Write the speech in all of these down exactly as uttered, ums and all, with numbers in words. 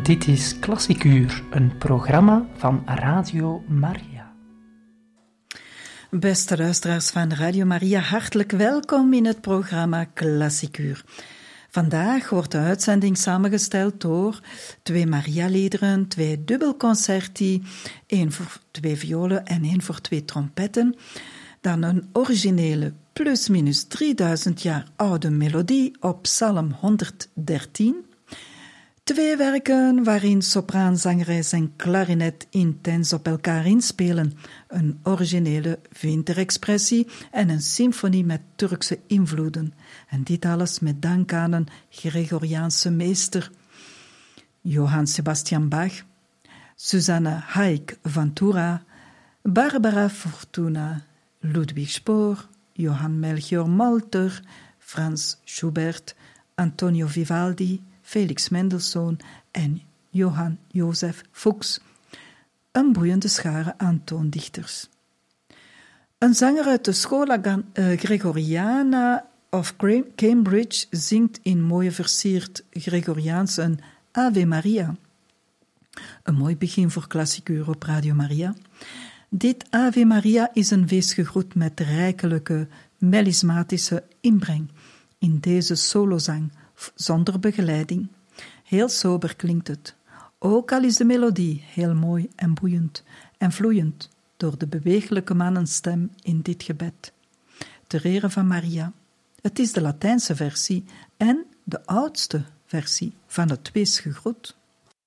Dit is Klassiek Uur, een programma van Radio Maria. Beste luisteraars van Radio Maria, hartelijk welkom in het programma Klassiek Uur. Vandaag wordt de uitzending samengesteld door twee Maria-liederen, twee dubbelconcerti, één voor twee violen en één voor twee trompetten, dan een originele plus-minus drieduizend jaar oude melodie op Psalm honderddertien, twee werken waarin sopraanzangeres en klarinet intens op elkaar inspelen, een originele winterexpressie en een symfonie met Turkse invloeden. En dit alles met dank aan een Gregoriaanse meester, Johann Sebastian Bach, Susanne Haik van Tura, Barbara Fortuna, Ludwig Spohr, Johann Melchior Molter, Franz Schubert, Antonio Vivaldi, Felix Mendelssohn en Johann Joseph Fuchs. Een boeiende schare aan toondichters. Een zanger uit de Schola Gregoriana of Cambridge zingt in mooie versierd Gregoriaans een Ave Maria. Een mooi begin voor Klassiek Uur op Radio Maria. Dit Ave Maria is een feestgegroet met rijkelijke, melismatische inbreng in deze solozang, zonder begeleiding. Heel sober klinkt het, ook al is de melodie heel mooi en boeiend en vloeiend door de bewegelijke mannenstem in dit gebed. Ter ere van Maria. Het is de Latijnse versie en de oudste versie van het weesgegroet.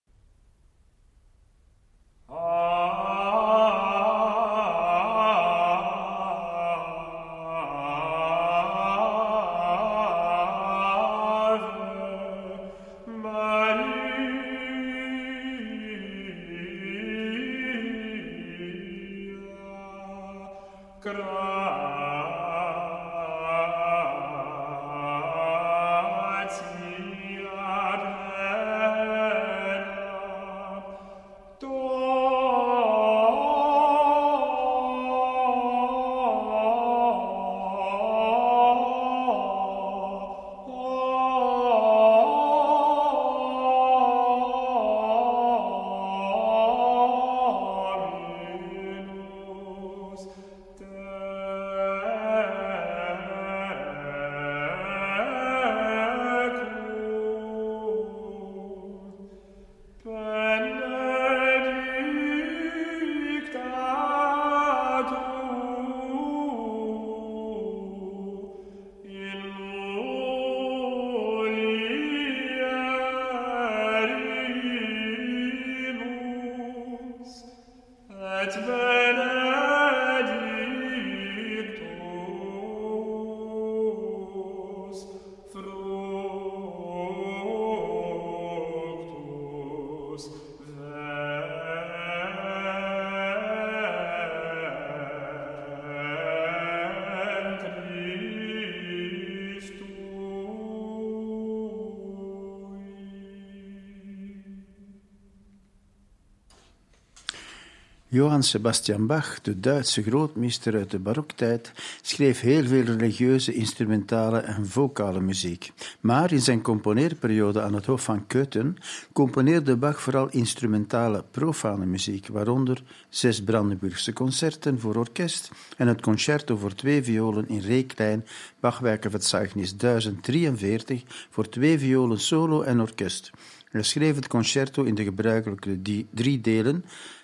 Johann Sebastian Bach, de Duitse grootmeester uit de baroktijd, schreef heel veel religieuze, instrumentale en vocale muziek. Maar in zijn componeerperiode aan het Hof van Köthen componeerde Bach vooral instrumentale, profane muziek, waaronder zes Brandenburgse concerten voor orkest en het concerto voor twee violen in re klein, Bachwerkenverzeichnis duizend drieënveertig, voor twee violen solo en orkest. Hij schreef het concerto in de gebruikelijke die, drie delen,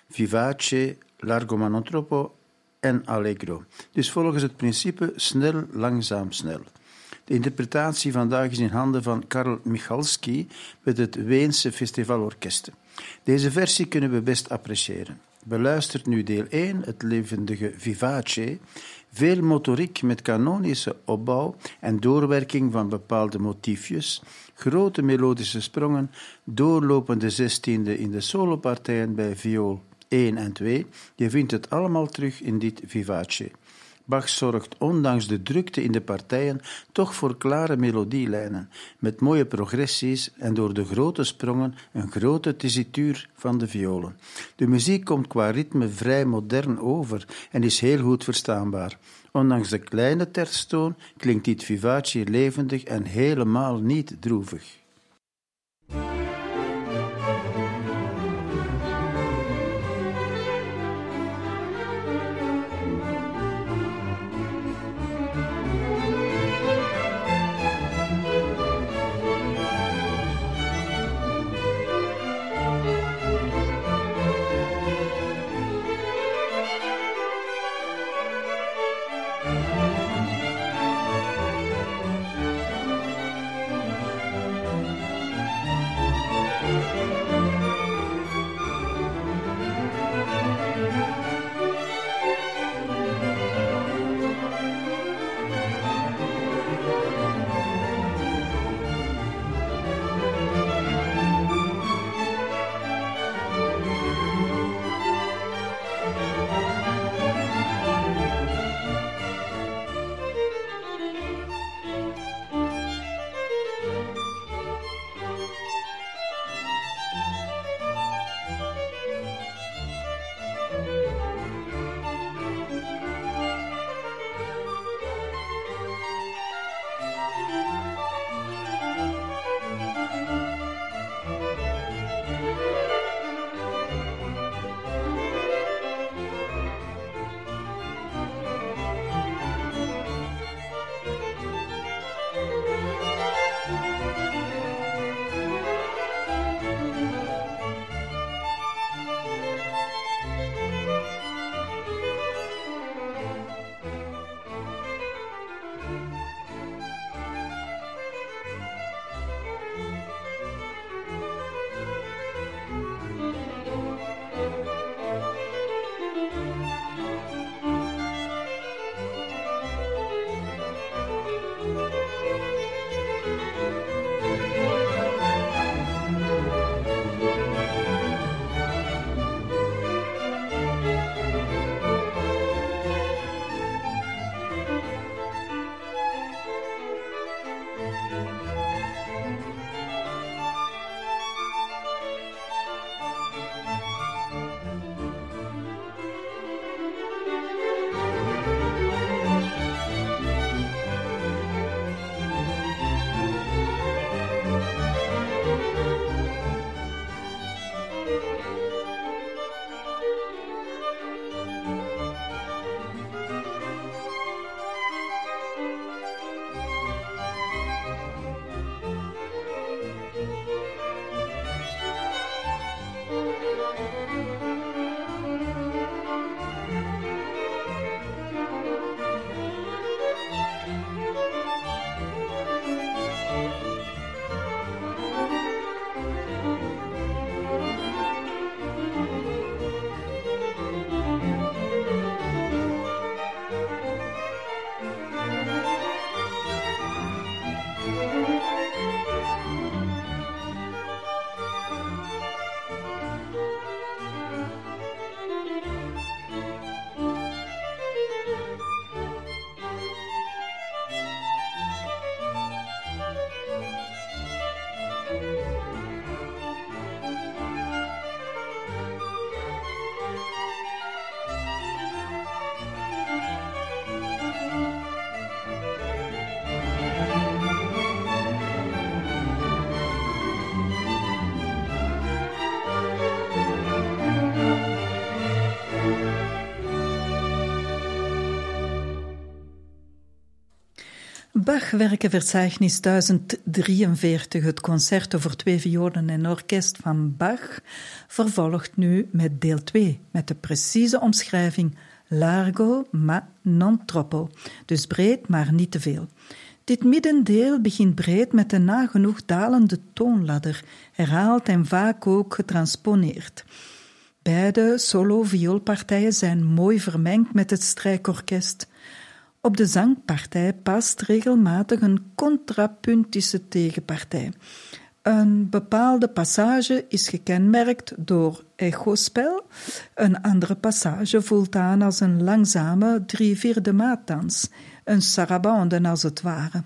vivace, largo ma non troppo en allegro. Dus volgens het principe snel, langzaam, snel. De interpretatie vandaag is in handen van Karl Michalski met het Weense Festivalorkest. Deze versie kunnen we best appreciëren. Beluistert nu deel één, het levendige vivace, veel motoriek met kanonische opbouw en doorwerking van bepaalde motiefjes, grote melodische sprongen, doorlopende zestiende in de solopartijen bij viool één en twee, je vindt het allemaal terug in dit vivace. Bach zorgt ondanks de drukte in de partijen toch voor klare melodielijnen, met mooie progressies en door de grote sprongen een grote tessituur van de violen. De muziek komt qua ritme vrij modern over en is heel goed verstaanbaar. Ondanks de kleine tertstoon klinkt dit vivace levendig en helemaal niet droevig. Bach-werkenverzeichnis duizend drieënveertig, het concerto voor twee violen en orkest van Bach, vervolgt nu met deel twee, met de precieze omschrijving largo ma non troppo, dus breed maar niet te veel. Dit middendeel begint breed met een nagenoeg dalende toonladder, herhaald en vaak ook getransponeerd. Beide solo-vioolpartijen zijn mooi vermengd met het strijkorkest. Op de zangpartij past regelmatig een contrapuntische tegenpartij. Een bepaalde passage is gekenmerkt door echospel. Een andere passage voelt aan als een langzame drie-vierde maatdans, een sarabande als het ware.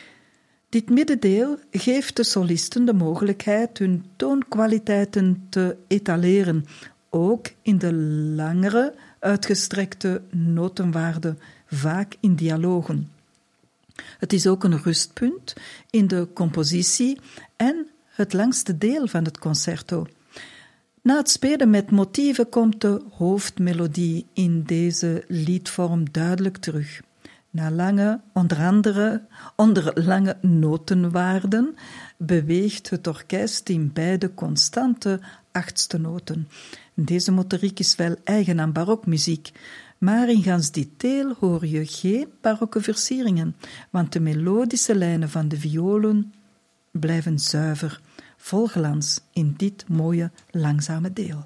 Dit middendeel geeft de solisten de mogelijkheid hun toonkwaliteiten te etaleren, ook in de langere, uitgestrekte notenwaarden, vaak in dialogen. Het is ook een rustpunt in de compositie en het langste deel van het concerto. Na het spelen met motieven komt de hoofdmelodie in deze liedvorm duidelijk terug. Na lange, onder andere, onder lange notenwaarden beweegt het orkest in beide constante achtste noten. Deze motoriek is wel eigen aan barokmuziek, maar in gans dit deel hoor je geen barokke versieringen, want de melodische lijnen van de violen blijven zuiver, vol glans in dit mooie, langzame deel.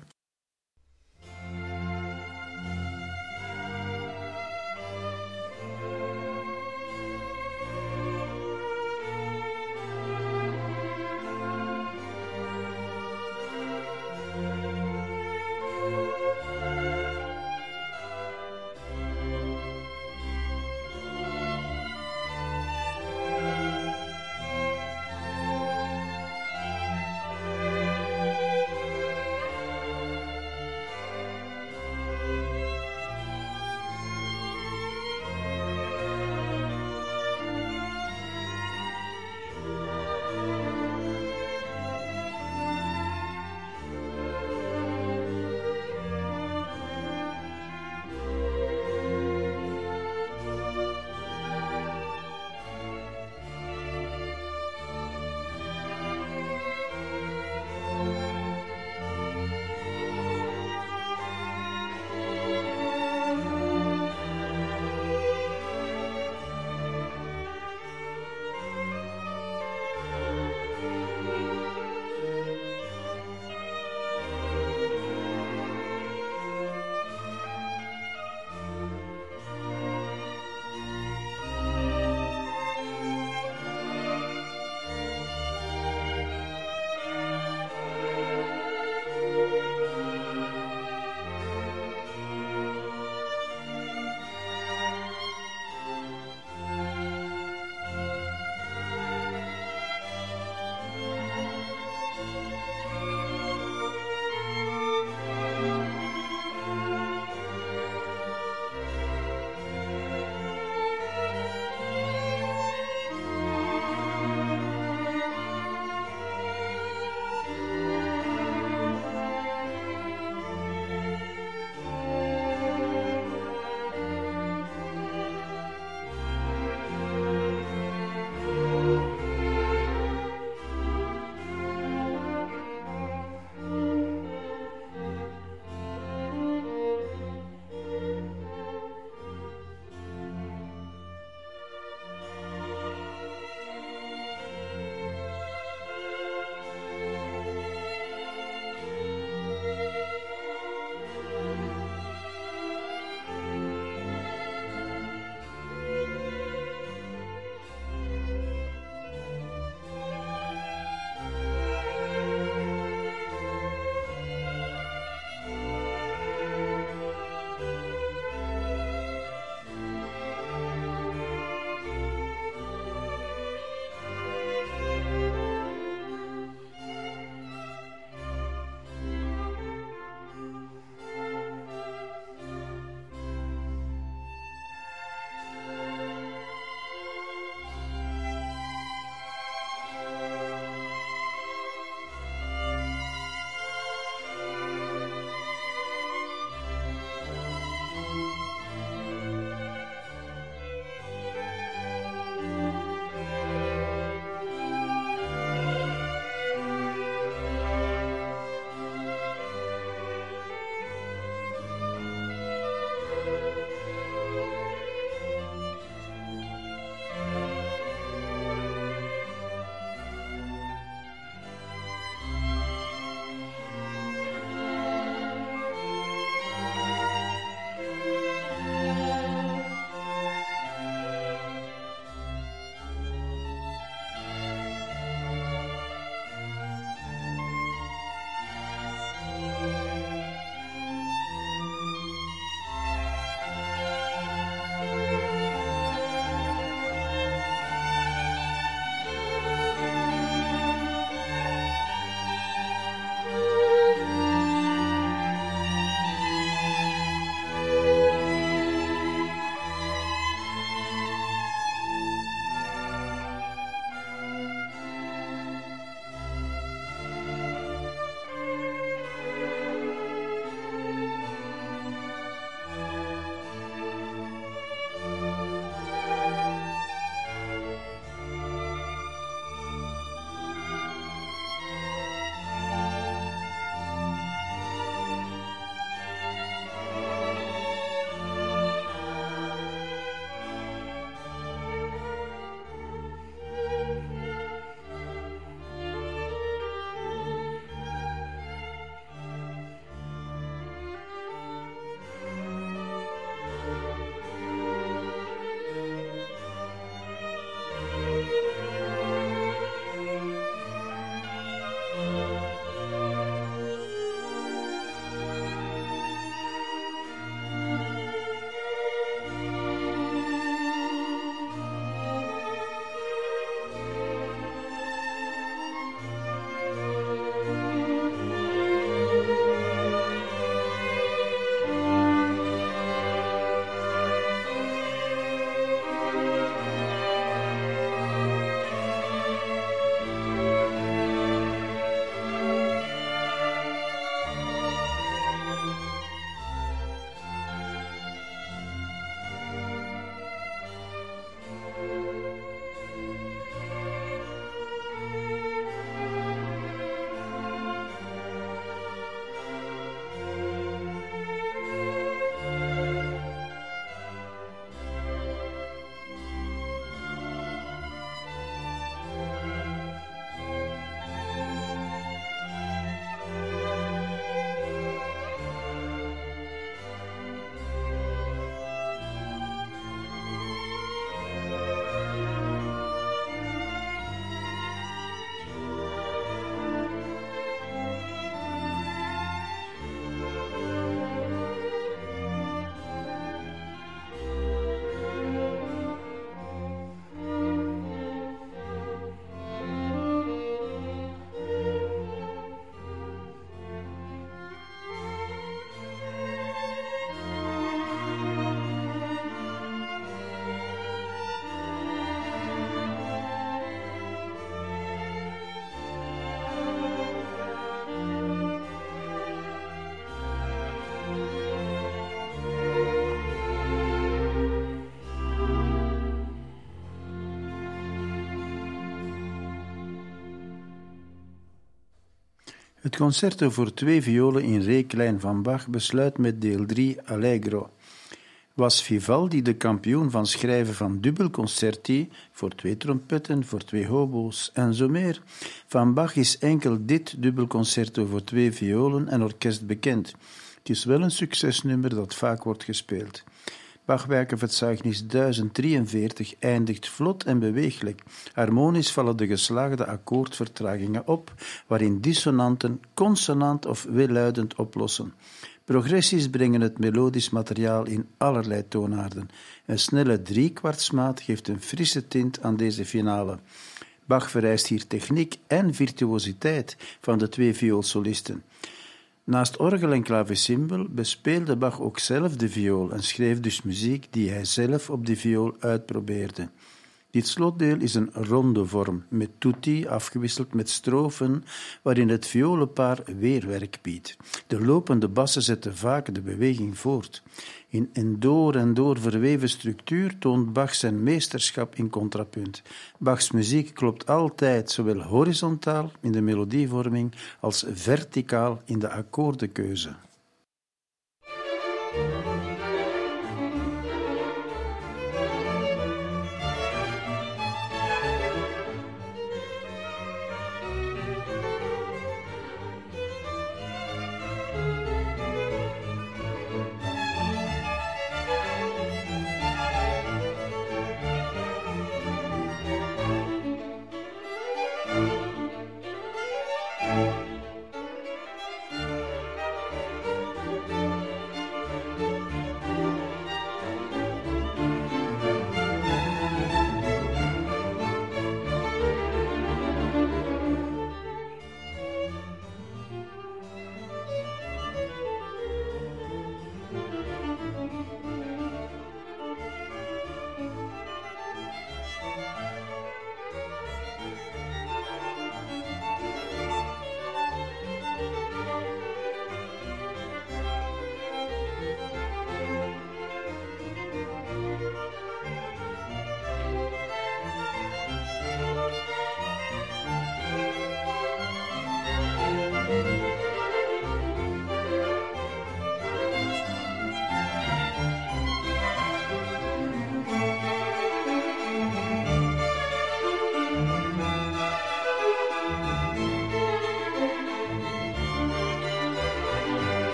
Het concerto voor twee violen in re klein van Bach besluit met deel drie Allegro. Was Vivaldi de kampioen van schrijven van dubbelconcerti voor twee trompetten, voor twee hobo's en zo meer? Van Bach is enkel dit dubbelconcerto voor twee violen en orkest bekend. Het is wel een succesnummer dat vaak wordt gespeeld. Bachwerkenverzeichnis duizend drieënveertig eindigt vlot en beweeglijk. Harmonisch vallen de geslaagde akkoordvertragingen op, waarin dissonanten consonant of welluidend oplossen. Progressies brengen het melodisch materiaal in allerlei toonaarden. Een snelle driekwartsmaat geeft een frisse tint aan deze finale. Bach vereist hier techniek en virtuositeit van de twee vioolsolisten. Naast orgel en klavecimbal bespeelde Bach ook zelf de viool en schreef dus muziek die hij zelf op de viool uitprobeerde. Dit slotdeel is een ronde vorm, met tutti afgewisseld met strofen, waarin het violenpaar weerwerk biedt. De lopende bassen zetten vaak de beweging voort. In een door en door verweven structuur toont Bach zijn meesterschap in contrapunt. Bachs muziek klopt altijd zowel horizontaal in de melodievorming als verticaal in de akkoordenkeuze.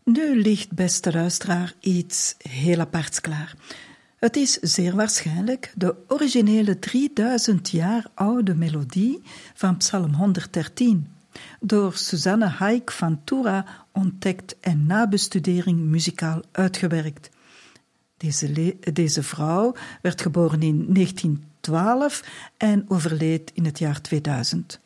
Nu ligt, beste luisteraar, iets heel aparts klaar. Het is zeer waarschijnlijk de originele drieduizend jaar oude melodie van Psalm honderddertien, door Susanne Haik van Toura ontdekt en na bestudering muzikaal uitgewerkt. Deze, le- deze vrouw werd geboren in negentientwaalf en overleed in het jaar tweeduizend.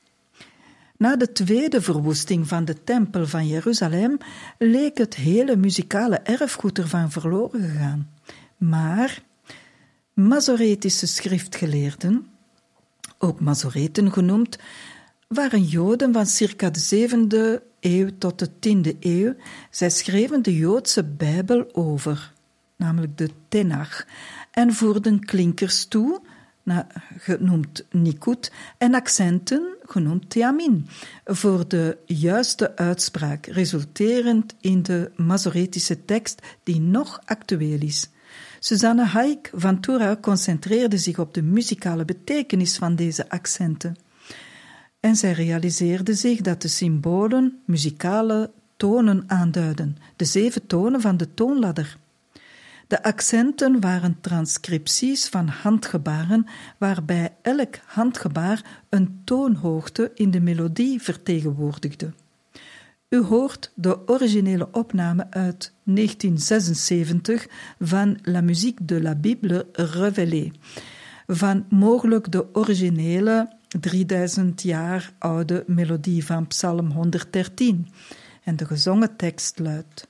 Na de tweede verwoesting van de tempel van Jeruzalem leek het hele muzikale erfgoed ervan verloren gegaan. Maar Masoretische schriftgeleerden, ook Masoreten genoemd, waren Joden van circa de zevende eeuw tot de tiende eeuw. Zij schreven de Joodse Bijbel over, namelijk de Tenach, en voerden klinkers toe, genoemd nikut, en accenten, genoemd theamin, voor de juiste uitspraak, resulterend in de Masoretische tekst die nog actueel is. Susanne Haik van Toura concentreerde zich op de muzikale betekenis van deze accenten. En zij realiseerde zich dat de symbolen muzikale tonen aanduiden, de zeven tonen van de toonladder. De accenten waren transcripties van handgebaren, waarbij elk handgebaar een toonhoogte in de melodie vertegenwoordigde. U hoort de originele opname uit negentien zesenzeventig van La Musique de la Bible révélée, van mogelijk de originele drieduizend jaar oude melodie van Psalm honderddertien. En de gezongen tekst luidt: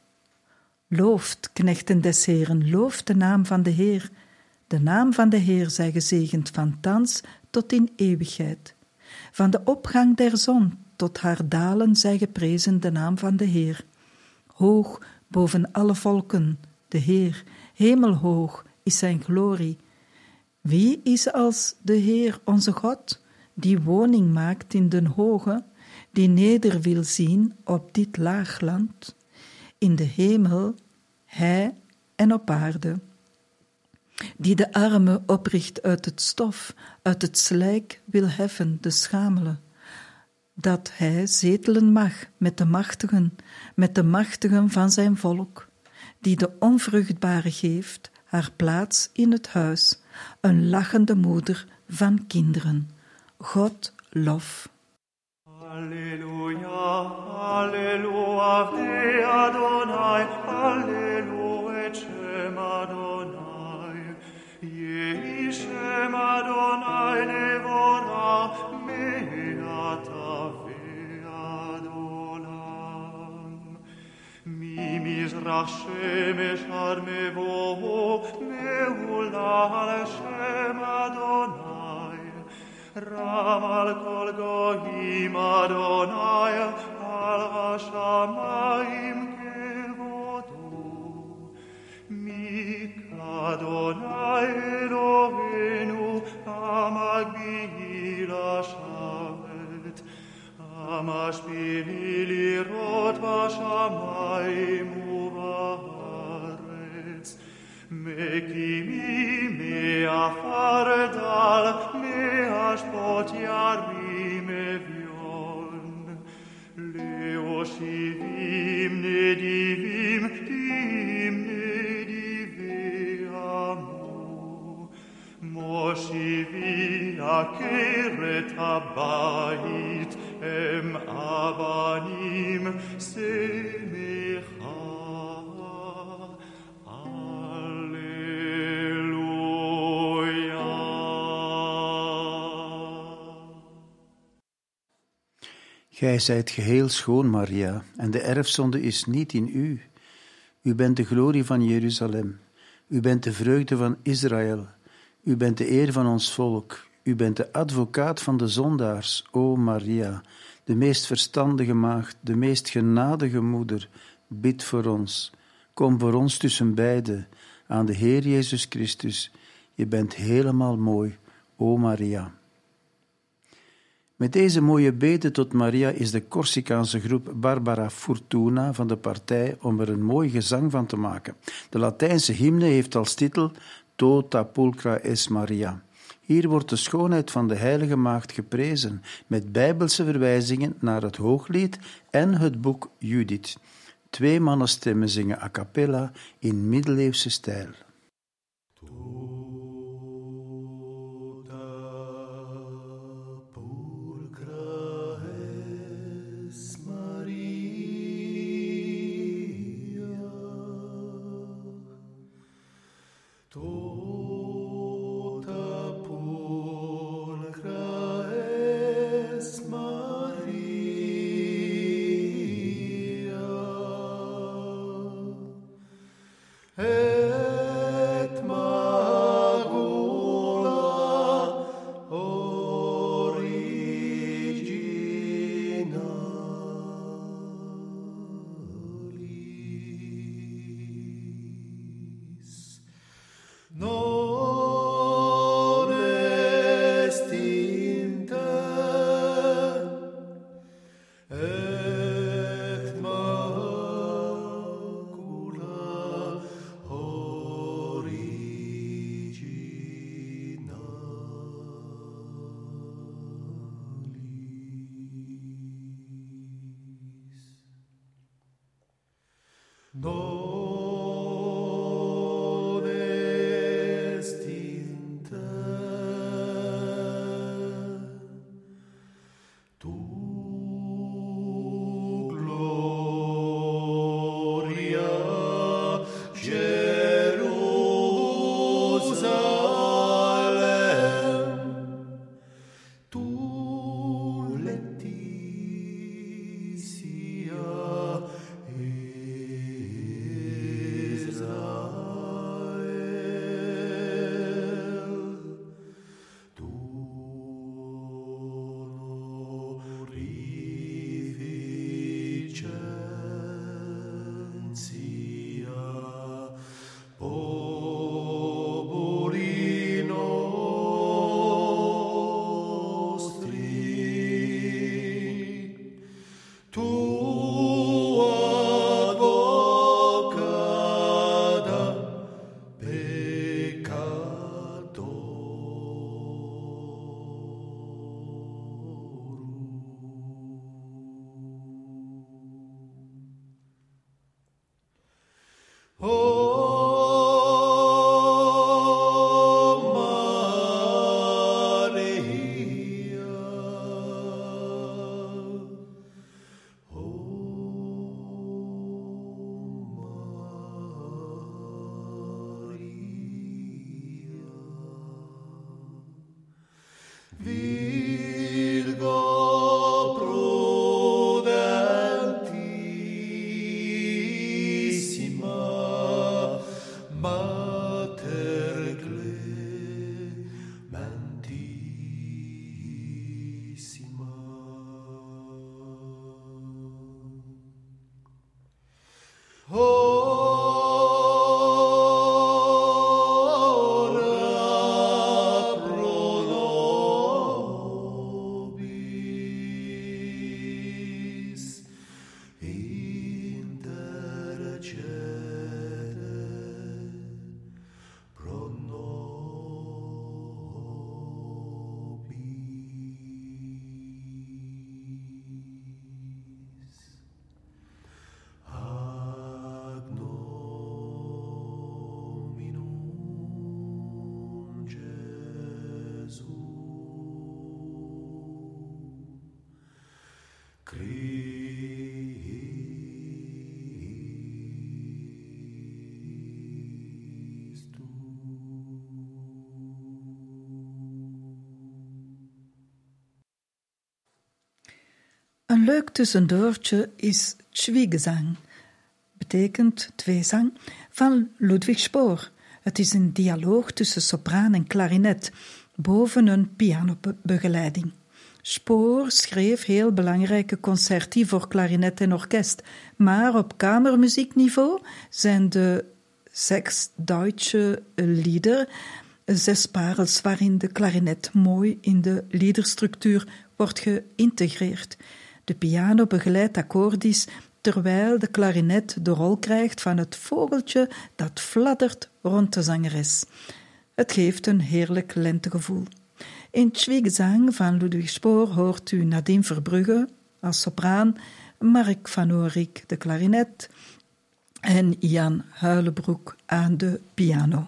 Looft, knechten des Heeren, looft de naam van de Heer. De naam van de Heer zij gezegend van thans tot in eeuwigheid. Van de opgang der zon tot haar dalen zij geprezen de naam van de Heer. Hoog boven alle volken, de Heer, hemelhoog is zijn glorie. Wie is als de Heer onze God, die woning maakt in den hoge, die neder wil zien op dit laag land, in de hemel, hij en op aarde, die de armen opricht uit het stof, uit het slijk wil heffen de schamelen, dat hij zetelen mag met de machtigen, met de machtigen van zijn volk, die de onvruchtbare geeft haar plaats in het huis, een lachende moeder van kinderen. God lof. Alleluia, alleluia, te Adonai, alleluia, ecem Adonai, Yehi Shem Adonai nevora, meata ve Adolam. Mi mizrach shemesh ad mevo, meulal Shem Adonai, Ram al kol goyim Adonai, al hashamayim kevodo. Mik Adonai Eloheinu, amagbil hashavet, amashpili lirot vashamayim uvaretz. Mekimi me'afar dal, me'ashpot yarim evion. Leoshivim nedivim, dim nediveamu. Moshivi akeret habayit, em abanim semecha. Gij zijt geheel schoon, Maria, en de erfzonde is niet in u. U bent de glorie van Jeruzalem. U bent de vreugde van Israël. U bent de eer van ons volk. U bent de advocaat van de zondaars, o Maria, de meest verstandige maagd, de meest genadige moeder. Bid voor ons. Kom voor ons tussen beiden, aan de Heer Jezus Christus. Je bent helemaal mooi, o Maria. Met deze mooie bede tot Maria is de Corsicaanse groep Barbara Fortuna van de partij om er een mooi gezang van te maken. De Latijnse hymne heeft als titel Tota pulcra es Maria. Hier wordt de schoonheid van de heilige maagd geprezen, met bijbelse verwijzingen naar het Hooglied en het boek Judith. Twee mannenstemmen zingen a cappella in middeleeuwse stijl. Een leuk tussendoortje is Zwiegezang, betekent tweezang, van Ludwig Spohr. Het is een dialoog tussen sopraan en klarinet, boven een pianobegeleiding. Spohr schreef heel belangrijke concerti voor klarinet en orkest, maar op kamermuziekniveau zijn de zes Duitse lieder, zes parels waarin de klarinet mooi in de liederstructuur wordt geïntegreerd. De piano begeleidt akkoordisch, terwijl de klarinet de rol krijgt van het vogeltje dat fladdert rond de zangeres. Het geeft een heerlijk lentegevoel. In Zwiegezang van Ludwig Spohr hoort u Nadine Verbrugge als sopraan, Mark van Oorik de klarinet en Jan Huilenbroek aan de piano.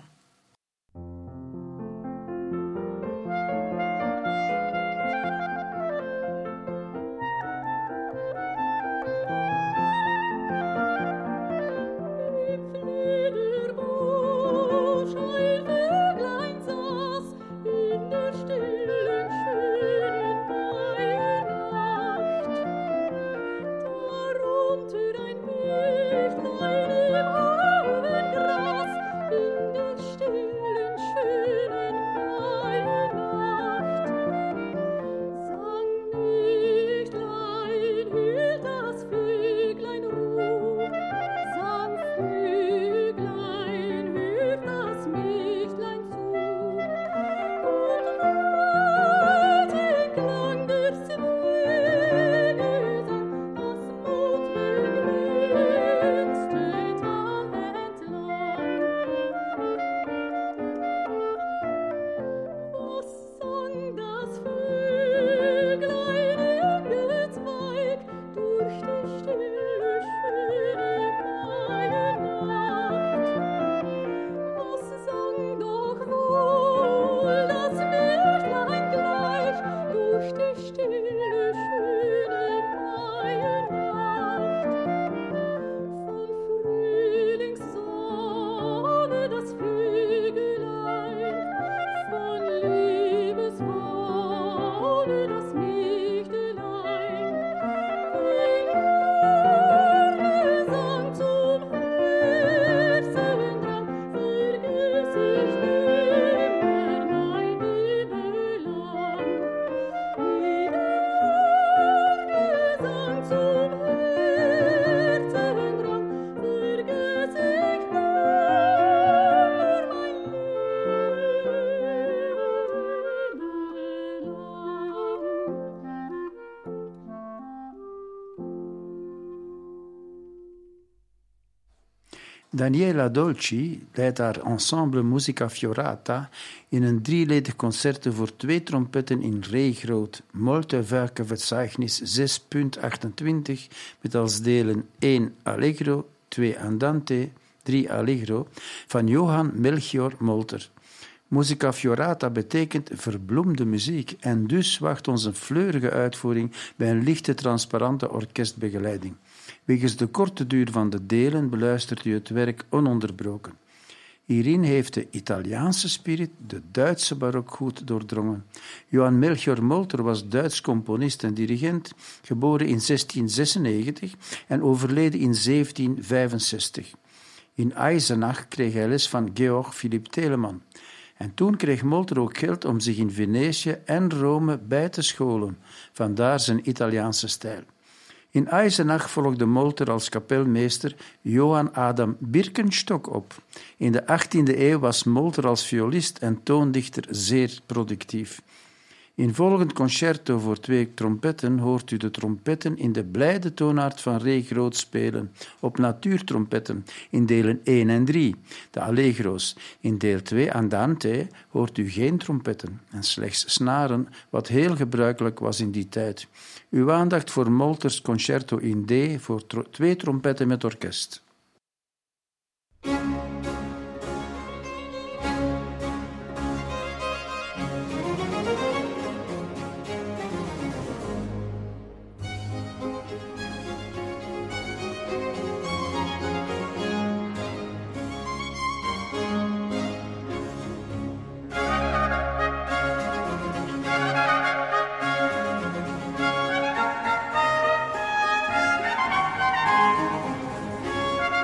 Daniela Dolci leidt haar ensemble Musica Fiorata in een drieledig concerto voor twee trompetten in re groot, molte Werke Verzeichnis zes punt achtentwintig, met als delen één Allegro, twee Andante, drie Allegro, van Johann Melchior Molter. Musica Fiorata betekent verbloemde muziek en dus wacht ons een fleurige uitvoering bij een lichte, transparante orkestbegeleiding. Wegens de korte duur van de delen beluistert u het werk ononderbroken. Hierin heeft de Italiaanse spirit de Duitse barok goed doordrongen. Johann Melchior Molter was Duits componist en dirigent, geboren in zestien zesennegentig en overleden in zeventien vijfenzestig. In Eisenach kreeg hij les van Georg Philipp Telemann. En toen kreeg Molter ook geld om zich in Venetië en Rome bij te scholen, vandaar zijn Italiaanse stijl. In Eisenach volgde Molter als kapelmeester Johann Adam Birkenstock op. In de achttiende eeuw was Molter als violist en toondichter zeer productief. In volgend concerto voor twee trompetten hoort u de trompetten in de blijde toonaard van re groot spelen, op natuurtrompetten, in delen één en drie, de Allegro's. In deel twee, Andante, hoort u geen trompetten en slechts snaren, wat heel gebruikelijk was in die tijd. Uw aandacht voor Molters concerto in D voor tro- twee trompetten met orkest. Thank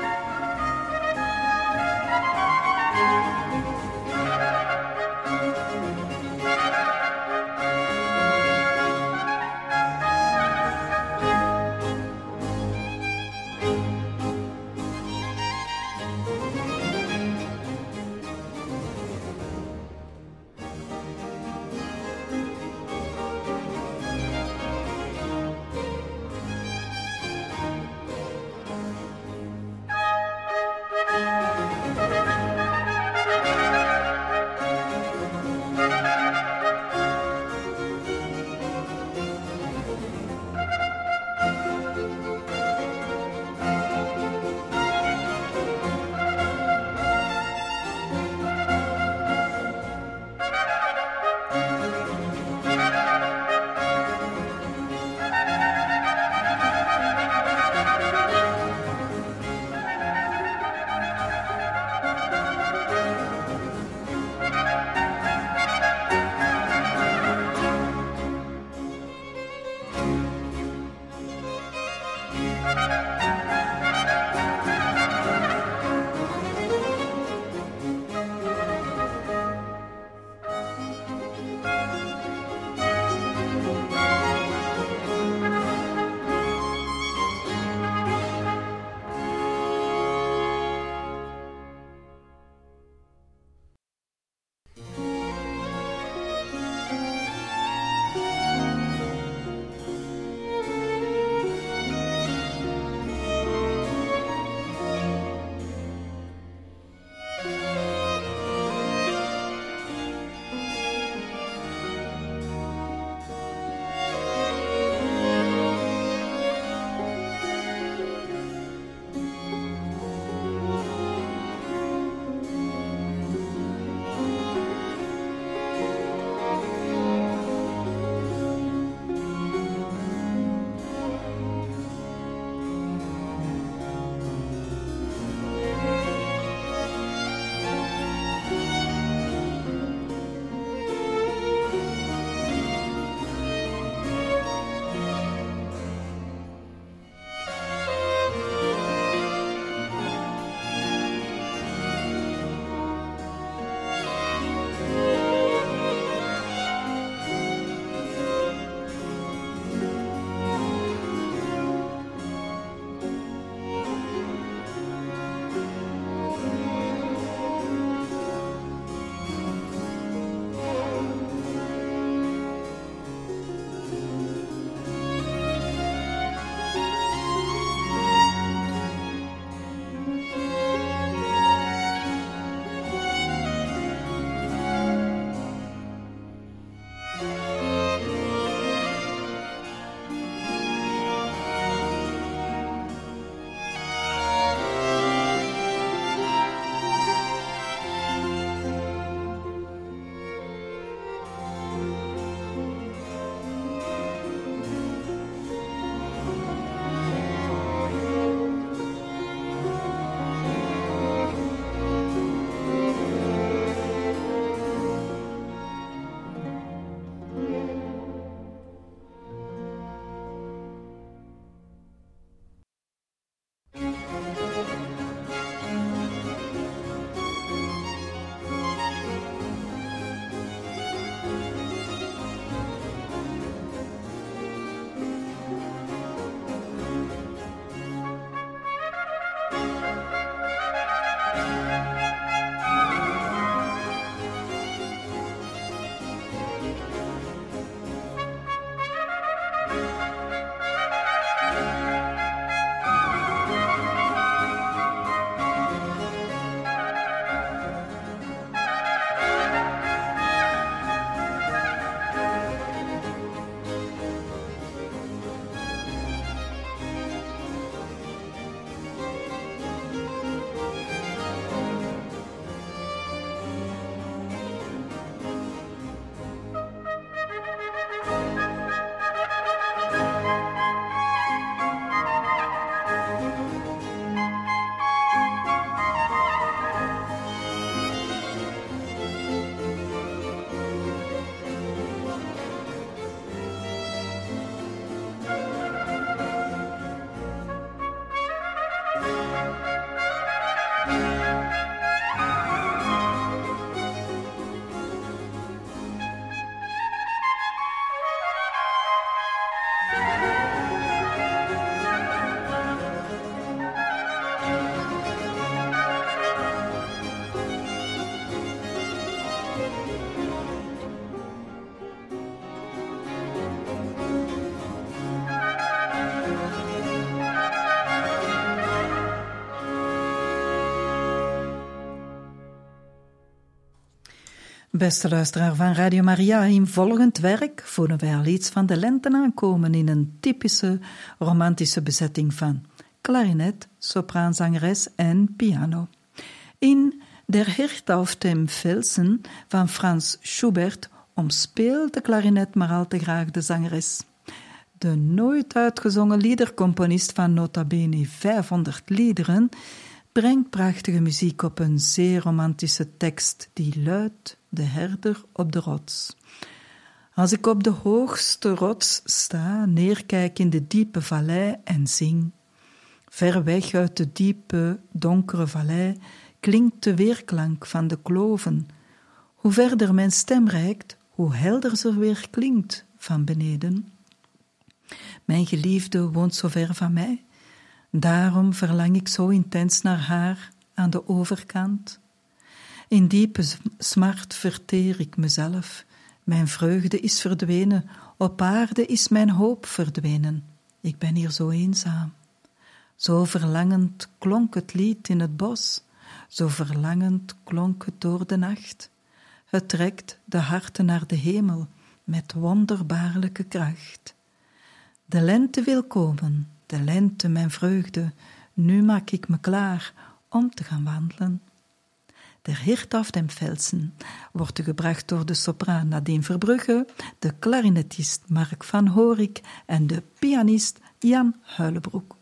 Beste luisteraar van Radio Maria, in volgend werk voelen wij al iets van de lente aankomen in een typische romantische bezetting van klarinet, sopraanzangeres en piano. In Der Hirt auf dem Felsen van Franz Schubert omspeelt de klarinet maar al te graag de zangeres. De nooit uitgezongen liedercomponist van nota bene vijfhonderd liederen brengt prachtige muziek op een zeer romantische tekst die luidt: De herder op de rots. Als ik op de hoogste rots sta, neerkijk in de diepe vallei en zing. Ver weg uit de diepe, donkere vallei klinkt de weerklank van de kloven. Hoe verder mijn stem reikt, hoe helder ze weer klinkt van beneden. Mijn geliefde woont zo ver van mij, daarom verlang ik zo intens naar haar aan de overkant. In diepe smart verteer ik mezelf, mijn vreugde is verdwenen, op aarde is mijn hoop verdwenen. Ik ben hier zo eenzaam. Zo verlangend klonk het lied in het bos, zo verlangend klonk het door de nacht. Het trekt de harten naar de hemel met wonderbaarlijke kracht. De lente wil komen, de lente mijn vreugde, nu maak ik me klaar om te gaan wandelen. Der Hirt auf dem Felsen wordt gebracht door de sopraan Nadine Verbrugge, de klarinetist Mark van Horik en de pianist Jan Huilebroek.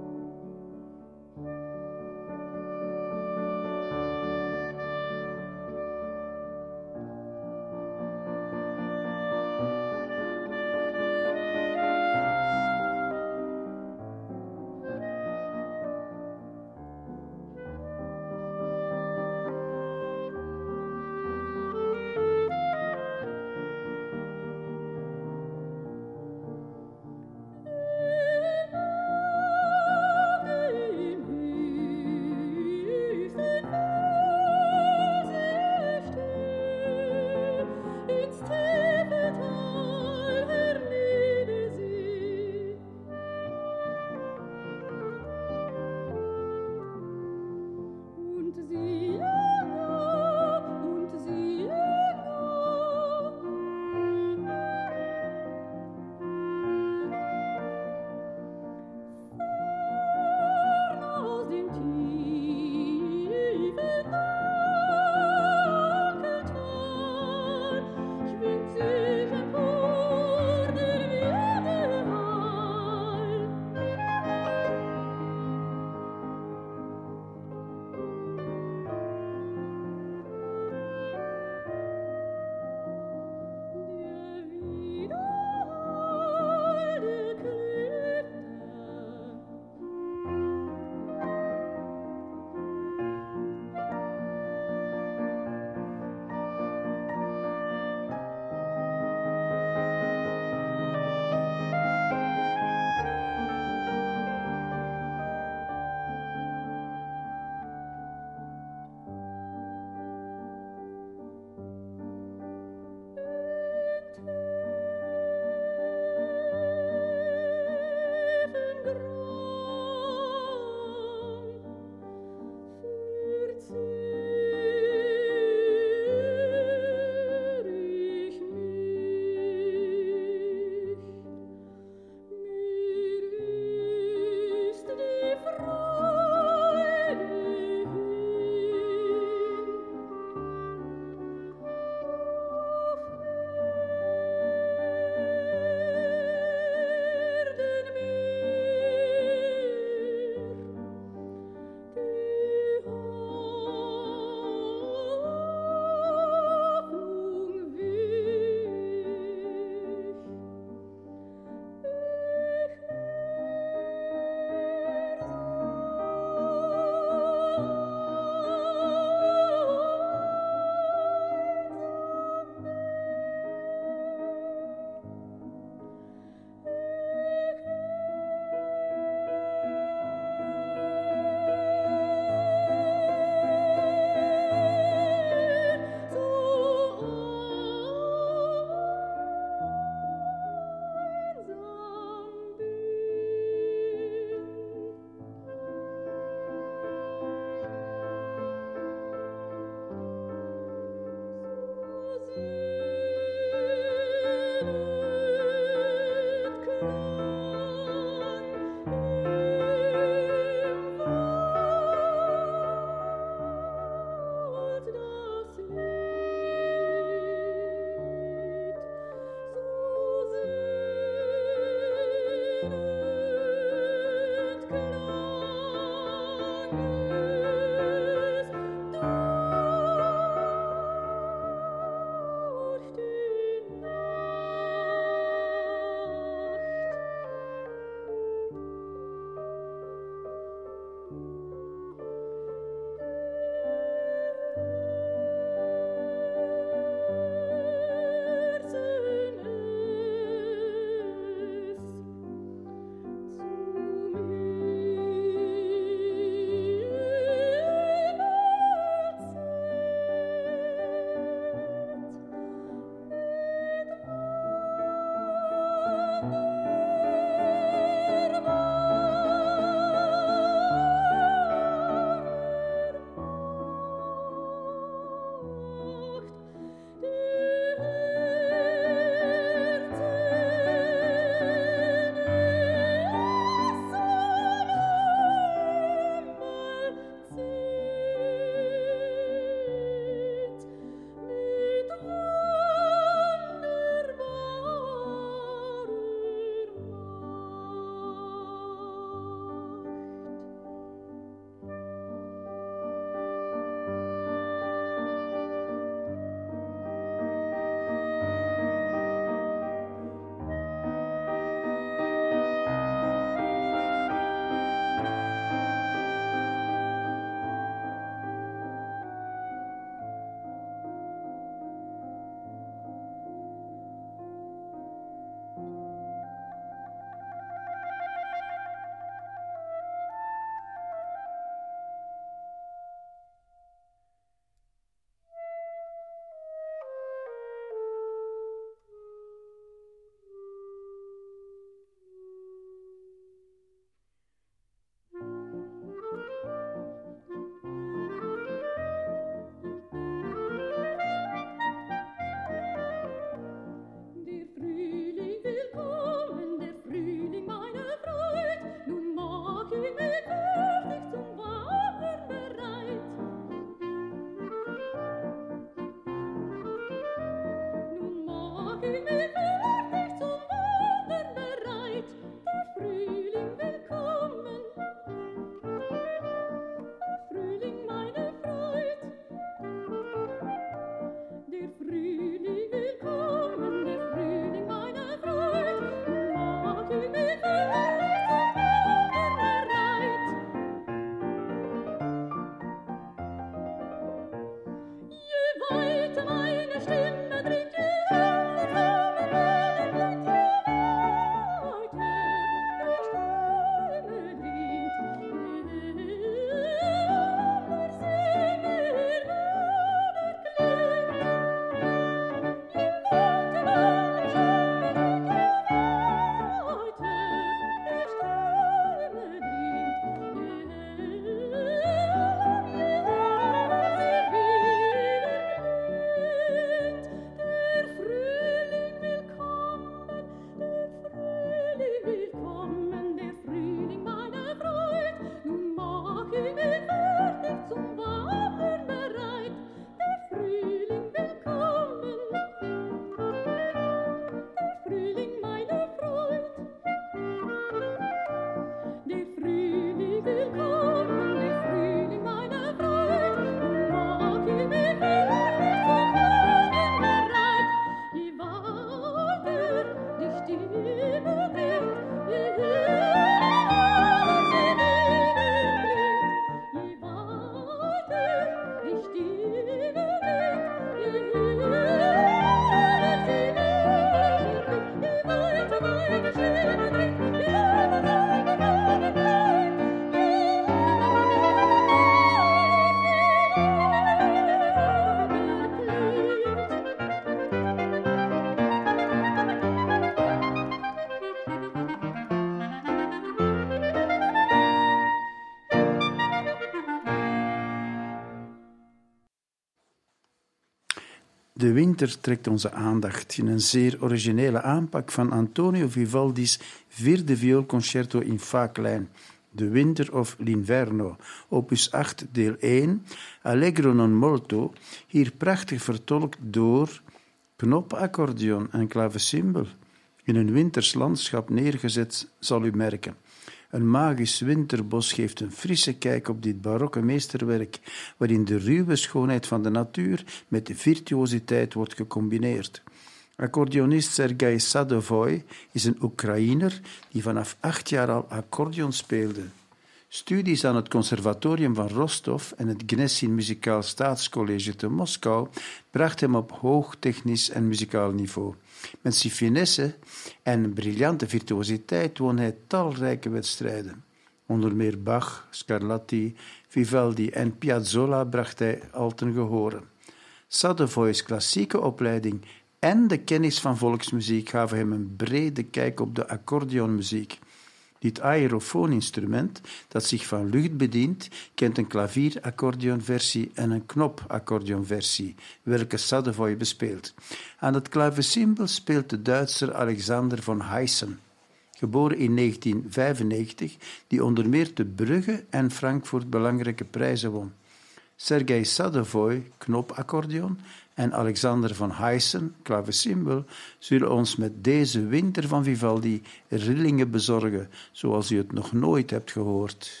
De winter trekt onze aandacht in een zeer originele aanpak van Antonio Vivaldi's vierde vioolconcerto in fa klein, De Winter of l'Inverno, opus acht, deel één, Allegro non molto, hier prachtig vertolkt door knopaccordeon en klavecimbal. In een winters landschap neergezet, zal u merken. Een magisch winterbos geeft een frisse kijk op dit barokke meesterwerk, waarin de ruwe schoonheid van de natuur met de virtuositeit wordt gecombineerd. Accordeonist Sergei Sadovoi is een Oekraïner die vanaf acht jaar al accordeon speelde. Studies aan het conservatorium van Rostov en het Gnessin Muzikaal Staatscollege te Moskou bracht hem op hoog technisch en muzikaal niveau. Met zijn finesse en briljante virtuositeit won hij talrijke wedstrijden. Onder meer Bach, Scarlatti, Vivaldi en Piazzolla bracht hij al ten gehore. Sadovoi's klassieke opleiding en de kennis van volksmuziek gaven hem een brede kijk op de accordeonmuziek. Dit aerofooninstrument, dat zich van lucht bedient, kent een klavieraccordeonversie en een knopaccordeonversie, welke Sadovoi bespeelt. Aan het klavecimbal speelt de Duitser Alexander von Heysen, geboren in negentien vijfennegentig, die onder meer te Brugge en Frankfurt belangrijke prijzen won. Sergei Sadovoi, knopaccordeon, en Alexander von Heysen, klavecimbal, zullen ons met deze winter van Vivaldi rillingen bezorgen, zoals u het nog nooit hebt gehoord.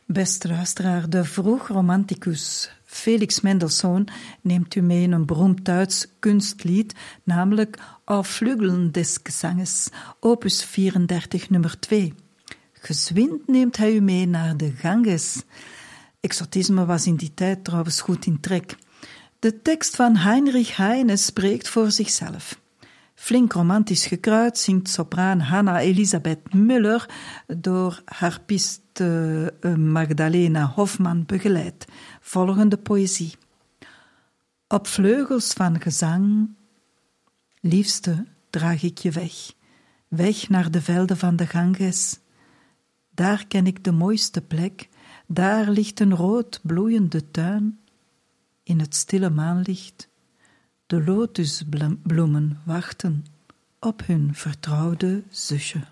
Beste luisteraar, de vroegromanticus Felix Mendelssohn neemt u mee in een beroemd Duits kunstlied, namelijk Auf Flügeln des Gesanges, opus vierendertig, nummer twee. Gezwind neemt hij u mee naar de Ganges. Exotisme was in die tijd trouwens goed in trek. De tekst van Heinrich Heine spreekt voor zichzelf. Flink romantisch gekruid zingt sopraan Hanna Elisabeth Müller door harpiste Magdalena Hofmann begeleid. Volgende poëzie. Op vleugels van gezang, liefste, draag ik je weg, weg naar de velden van de Ganges. Daar ken ik de mooiste plek, daar ligt een rood bloeiende tuin. In het stille maanlicht, de lotusbloemen wachten op hun vertrouwde zusje.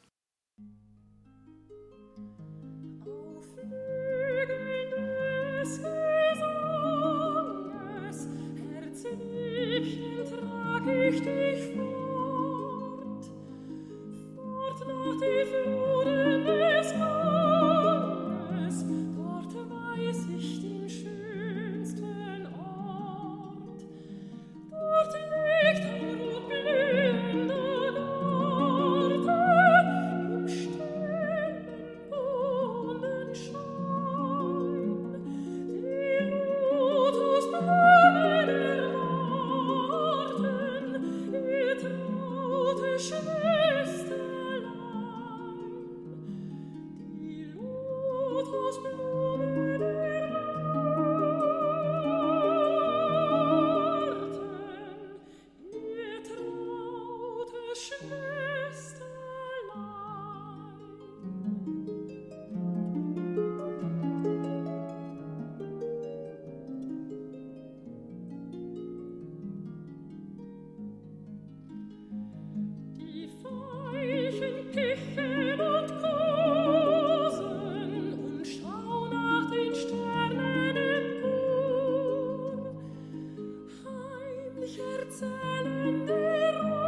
Ich dich fort, fort nach die Fluten des Ganges, dort weiß ich den schönsten Ort. Dort liegt ein rotblühender Garten, im stillen Mondenschein. Die Lotusblumen erwarten ihr traute Schwesterlein. Die Lotusblumen erwarten ihr traute Schwesterlein. Die Veilchen kichern und kosen und schauen nach den Sternen empor. Heimlich erzählen die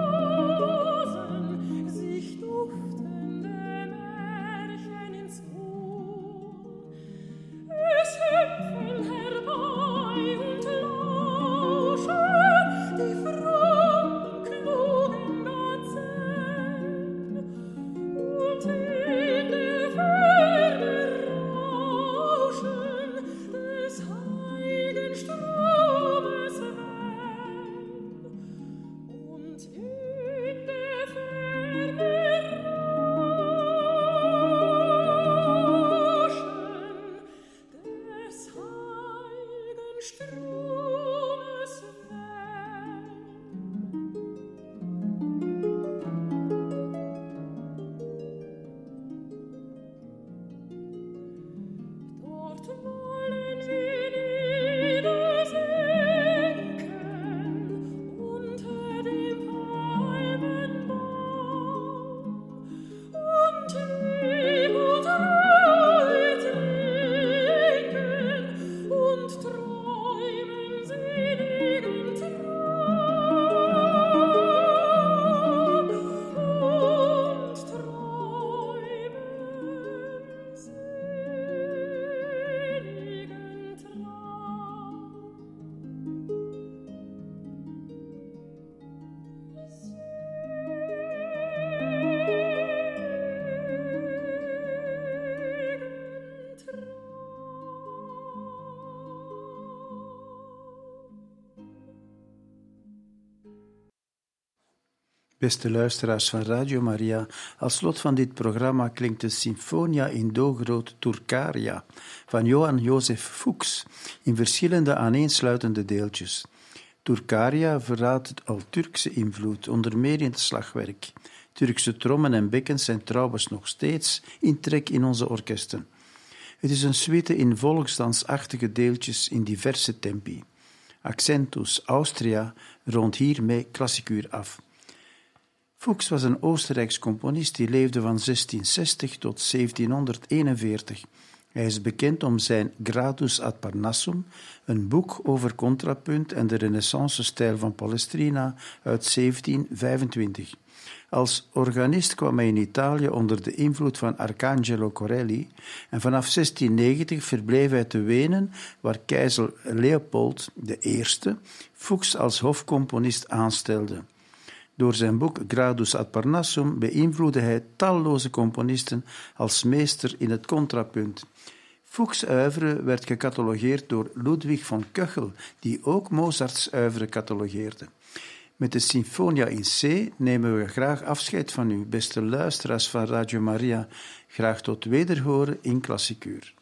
Rosen sich duftende Märchen ins Ohr. Es hüpfen herbei und lauschen die frommen, klugen Gazellen. Und in der Ferne rauschen des heiligen Stromes Wellen. Und in der Ferne rauschen des heiligen Stromes Wellen. Dort wollen wir niedersinken unter dem Palmenbaum und lieb und Ruhe trinken und träumen seligen Traum und träumen seligen Traum. Seligen Beste luisteraars van Radio Maria, als slot van dit programma klinkt de Sinfonia in Do groot Turcaria van Johann Joseph Fuchs in verschillende aaneensluitende deeltjes. Turcaria verraadt al Turkse invloed, onder meer in het slagwerk. Turkse trommen en bekkens zijn trouwens nog steeds in trek in onze orkesten. Het is een suite in volksdansachtige deeltjes in diverse tempi. Accentus Austria rondt hiermee klassikuur af. Fuchs was een Oostenrijks componist die leefde van zestienzestig tot zeventienhonderdeenenveertig. Hij is bekend om zijn Gradus ad Parnassum, een boek over contrapunt en de renaissance-stijl van Palestrina uit zeventien vijfentwintig. Als organist kwam hij in Italië onder de invloed van Arcangelo Corelli en vanaf zestien negentig verbleef hij te Wenen, waar keizer Leopold de Eerste Fuchs als hofcomponist aanstelde. Door zijn boek Gradus ad Parnassum beïnvloedde hij talloze componisten als meester in het contrapunt. Fuchs' oeuvre werd gecatalogeerd door Ludwig von Köchel, die ook Mozarts oeuvre catalogeerde. Met de Sinfonia in C nemen we graag afscheid van u, beste luisteraars van Radio Maria. Graag tot wederhoren in Klassikuur.